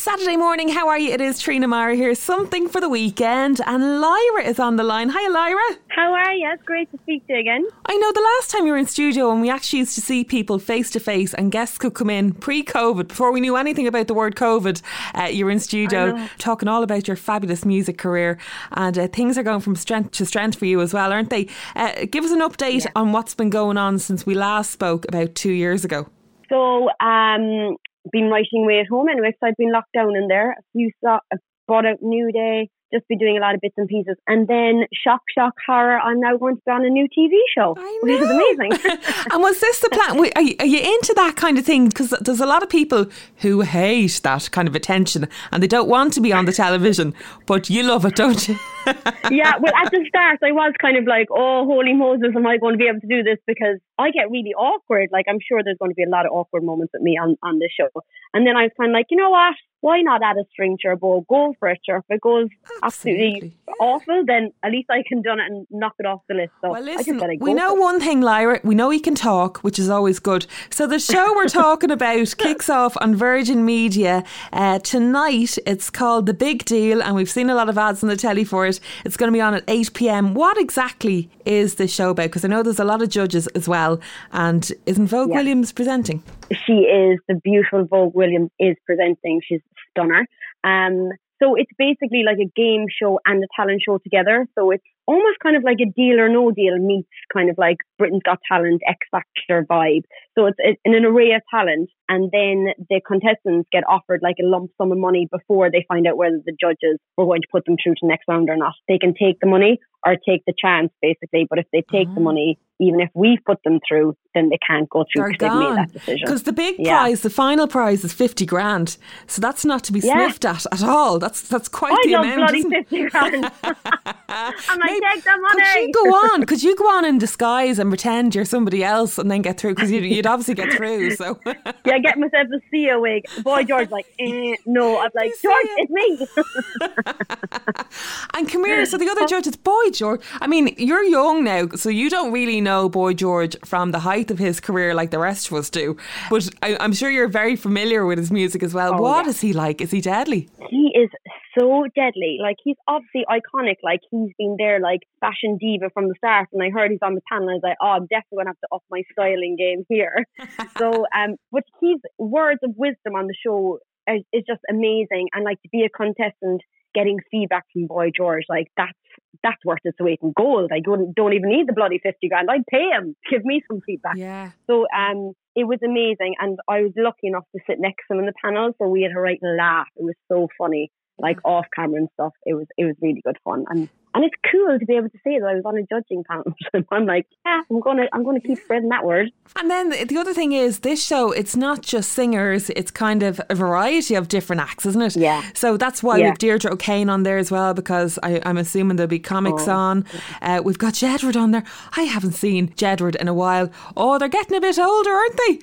Saturday morning, how are you? It is Trina Mara here. Something for the weekend. And Lyra is on the line. Hi, Lyra. How are you? It's great to speak to you again. I know the last time you were in studio and we actually used to see people face to face and guests could come in pre-COVID, before we knew anything about the word COVID, you were in studio talking all about your fabulous music career, and things are going from strength to strength for you as well, aren't they? Give us an update on what's been going on since we last spoke about 2 years ago. So, been writing away at home anyway, so I've been locked down in there. I brought out New Day, just be doing a lot of bits and pieces. And then, shock, horror, I'm now going to be on a new TV show, which is amazing. And was this the plan? Are you into that kind of thing? Because there's a lot of people who hate that kind of attention and they don't want to be on the television, but you love it, don't you? Yeah, well, at the start, I was kind of like, oh, holy Moses, am I going to be able to do this? Because I get really awkward. Like, I'm sure there's going to be a lot of awkward moments with me on this show. And then I was kind of like, you know what? Why not add a string to your bow? Go for it, sure. If it goes absolutely awful, then at least I can do it and knock it off the list. So well, listen, we know one thing, Lyra. We know you can talk, which is always good. So the show we're talking about kicks off on Virgin Media tonight. It's called The Big Deal, and we've seen a lot of ads on the telly for it. It's going to be on at 8 p.m. What exactly is this show about? Because I know there's a lot of judges as well. And isn't Vogue Williams presenting? She is. The beautiful Vogue Williams is presenting. She's a stunner. So it's basically like a game show and a talent show together. So it's almost kind of like a Deal or No Deal meets kind of like Britain's Got Talent, X Factor vibe. So it's an array of talent, and then the contestants get offered like a lump sum of money before they find out whether the judges were going to put them through to the next round or not. They can take the money or take the chance, basically. But if they take the money, even if we put them through, then they can't go through because they've made that decision. Because the big prize, the final prize, is 50 grand. So that's not to be sniffed at all. That's quite the amount. I love bloody 50 grand. I'm like, take the money. Could you go on in disguise and pretend you're somebody else and then get through? Because you'd obviously get through. So yeah, get myself a Sia wig. Boy George like, no. I'm like, George, it's me. And come here. So the other judge is Boy George. I mean, you're young now, so you don't really know Boy George from the height of his career like the rest of us do. But I'm sure you're very familiar with his music as well. What is he like? Is he deadly? He is so deadly. Like, he's obviously iconic. Like, he's been there like fashion diva from the start. And I heard he's on the panel. I was like, oh, I'm definitely going to have to up my styling game here. So, but his words of wisdom on the show is just amazing. And like, to be a contestant getting feedback from Boy George, like that's worth its weight in gold. I don't even need the bloody 50 grand. I'd pay him to give me some feedback. Yeah. So it was amazing, and I was lucky enough to sit next to him in the panel, so we had a right laugh. It was so funny, like off camera and stuff. It was really good fun, and it's cool to be able to say that I was on a judging panel. I'm like, I'm gonna keep spreading that word. And then the other thing is, this show, it's not just singers, it's kind of a variety of different acts, isn't it? Yeah. So that's why we've Deirdre O'Kane on there as well, because I'm assuming there'll be comics on. We've got Jedward on there. I haven't seen Jedward in a while. Oh, they're getting a bit older, aren't they?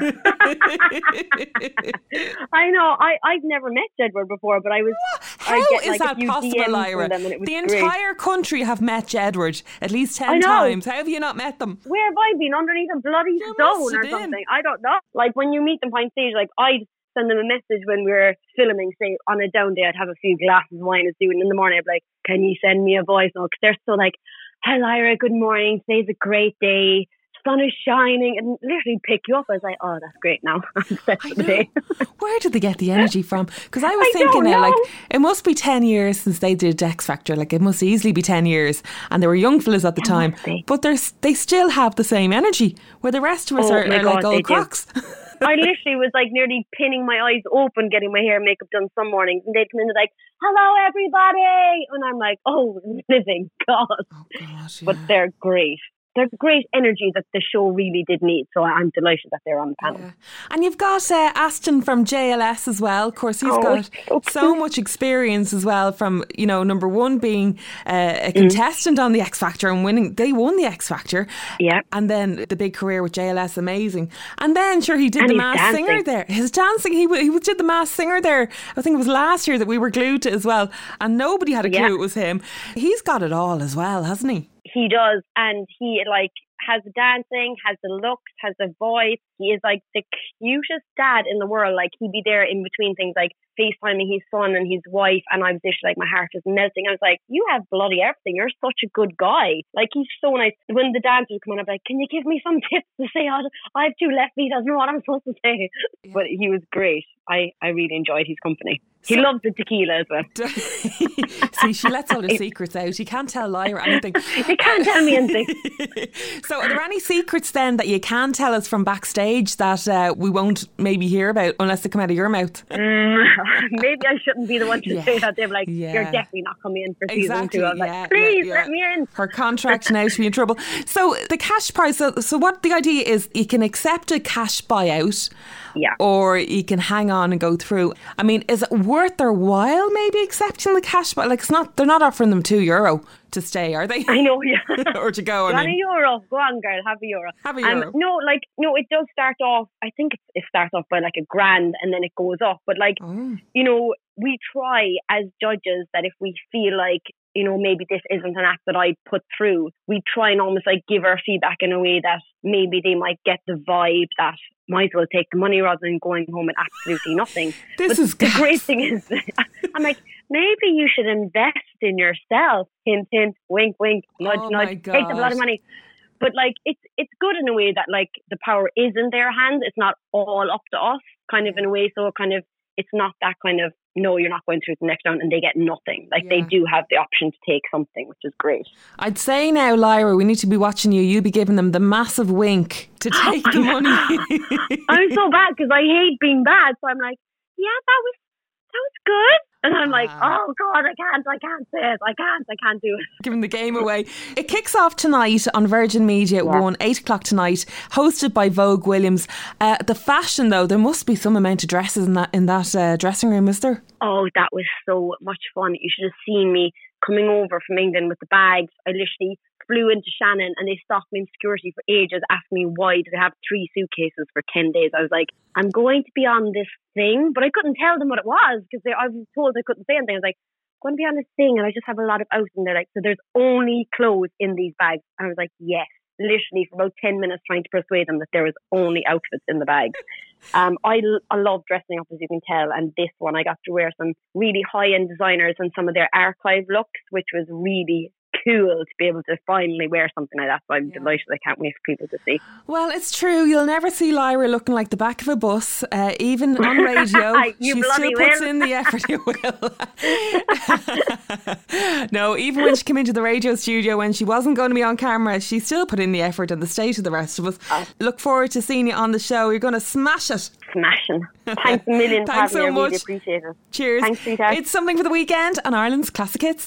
I know. I've never met Jedward before, but I was. How is that possible, Lyra? The entire country have met Jedward at least 10 times. How have you not met them? Where have I been? Underneath a bloody stone or something? I don't know. Like, when you meet them on stage, like, I'd send them a message when we were filming, say, on a down day, I'd have a few glasses of wine and in the morning, I'd be like, can you send me a voice note? Because they're so like, hi Lyra, good morning, today's a great day, sun is shining, and literally pick you up. I was like, oh, that's great now. I'm set for the day. Where did they get the energy from? Because I was thinking now, like, it must be 10 years since they did X Factor. Like, it must easily be 10 years. And they were young fellas at the time. But they still have the same energy, where the rest of us are like old crocs. I literally was like nearly pinning my eyes open getting my hair and makeup done some mornings, and they'd come in and like, hello everybody, and I'm like, oh, living God. Oh, gosh, yeah. But they're great. They're great energy that the show really did need, so I'm delighted that they're on the panel. Yeah. And you've got Aston from JLS as well. Of course, he's got so much experience as well, from, you know, number one being a contestant on the X Factor and winning. They won the X Factor. Yeah. And then the big career with JLS, amazing. And then, sure, he did the Masked Singer there. His dancing, he did the Masked Singer there. I think it was last year that we were glued to as well. And nobody had a clue it was him. He's got it all as well, hasn't he? He does, and he like has the dancing, has the looks, has the voice. He is like the cutest dad in the world. Like, he'd be there in between things, like FaceTiming his son and his wife, and I was just like, my heart was melting. I was like, you have bloody everything. You're such a good guy. Like, he's so nice. When the dancers come on, I'm like, can you give me some tips to say, I have 2 left feet, I don't know what I'm supposed to say. Yeah. But he was great. I really enjoyed his company. He loves the tequila as well. See, she lets all her secrets out. You can't tell Lyra anything. You can't tell me anything. So are there any secrets then that you can tell us from backstage that we won't maybe hear about unless they come out of your mouth? Maybe I shouldn't be the one to say that. They're like, you're definitely not coming in for season 2. I was like, please let me in. Her contract now, she'll be in trouble. So the cash prize, so what the idea is, you can accept a cash buyout. Yeah. Or you can hang on and go through. I mean, is it worth their while maybe accepting the cash buyout? Like, they're not offering them €2 to stay, are they? I know, yeah. Or to go. €1. Go on, girl, have a euro. Have a euro. No, it does start off, I think it starts off by like $1,000 and then it goes up. But like, you know, we try as judges that if we feel like, you know, maybe this isn't an act that I put through, we try and almost like give our feedback in a way that maybe they might get the vibe that might as well take the money rather than going home with absolutely nothing. The great thing is, I'm like, maybe you should invest in yourself. Hint, hint, wink, wink, nudge, nudge. Take a lot of money. But like, it's good in a way that like the power is in their hands. It's not all up to us, kind of in a way. So kind of, it's not that kind of, no, you're not going through the next round and they get nothing. Like, they do have the option to take something, which is great. I'd say now, Lyra, we need to be watching you. You'll be giving them the massive wink to take the money. I'm so bad because I hate being bad. So I'm like, yeah, that was good. And I'm like, oh God, I can't say it. I can't do it. Giving the game away. It kicks off tonight on Virgin Media at 1, 8 o'clock tonight, hosted by Vogue Williams. The fashion though, there must be some amount of dresses in that dressing room, is there? Oh, that was so much fun. You should have seen me coming over from England with the bags. I literally flew into Shannon and they stopped me in security for ages, asking me why did I have 3 suitcases for 10 days. I was like, I'm going to be on this thing, but I couldn't tell them what it was because I was told I couldn't say anything. I was like, I'm going to be on this thing and I just have a lot of outfits. And they're like, so there's only clothes in these bags. And I was like, yes. Literally for about 10 minutes trying to persuade them that there was only outfits in the bags. I love dressing up, as you can tell, and this one I got to wear some really high-end designers and some of their archive looks, which was really cool to be able to finally wear something like that. So I'm delighted. I can't wait for people to see. Well, it's true. You'll never see Lyra looking like the back of a bus, even on radio. She still puts in the effort. You will. No, even when she came into the radio studio when she wasn't going to be on camera, she still put in the effort and the state of the rest of us. Look forward to seeing you on the show. You're going to smash it. Smashing. Thanks a million for having me. I really appreciate it. Cheers. Thanks, sweetheart. It's Something for the Weekend on Ireland's Classic Hits.